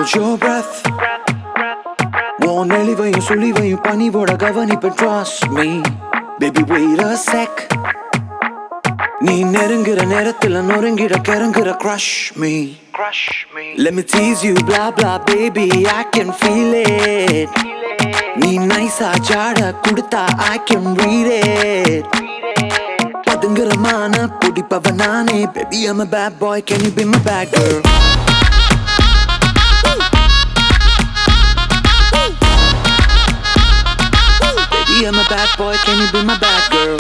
Hold your breath. உன் நெளிவையும் சுழிவையும் பணிவோட கவனிப்பேன். Trust me, baby wait a sec. நீ நெருங்குற நேரத்துல நொறுங்கிட கிறங்குற. Crush me, let me tease you blah blah baby I can feel it. நீ நைஸா ஜாட குடுத்தா I can read it. பதுங்குறமான புடிப்பவ நானே. Baby I'm a bad boy, can you be my bad girl? Baby I'm a bad boy, can you be my bad girl?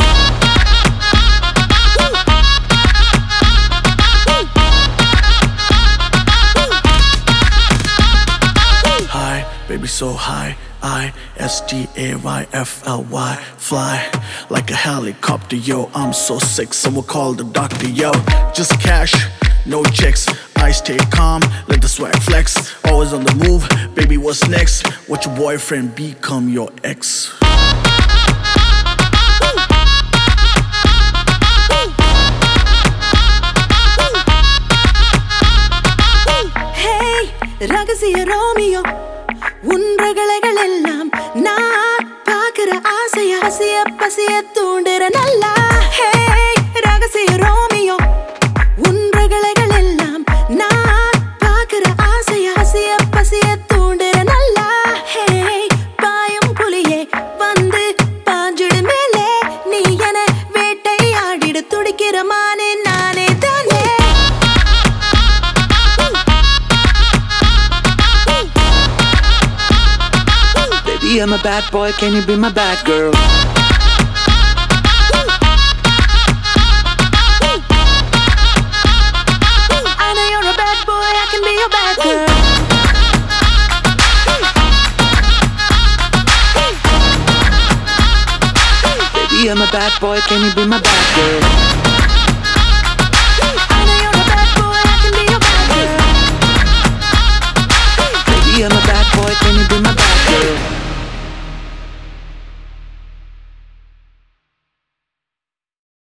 High, baby so high. I-S-T-A-Y-F-L-Y. Fly like a helicopter, yo. I'm so sick, someone call the doctor, yo. Just cash, no checks. I stay calm, let the swag flex. Always on the move, baby what's next? Watch your boyfriend become your ex. Hey, ரகசிய Romeo, உன் ரகளைகள் எல்லாம் நான் பார்க்கிற ஆசைய ஆசைய பசிய தூண்டுற நல்லா. Hey, ரகசிய ரோமியோ, உன் ரகளைகள் எல்லாம் நான் பார்க்கிற ஆசைய ஆசைய பசிய தூண்டுற நல்லா. Hey, பாயும் புலியே வந்து பாஞ்சிடு மேலே, நீ என வேட்டையாடிட துடிக்கிற மானே நானே தானே. Baby I'm a bad boy, can you be my bad girl? I know you're a bad boy, I can be your bad girl. Baby I'm a bad boy, can you be my bad girl?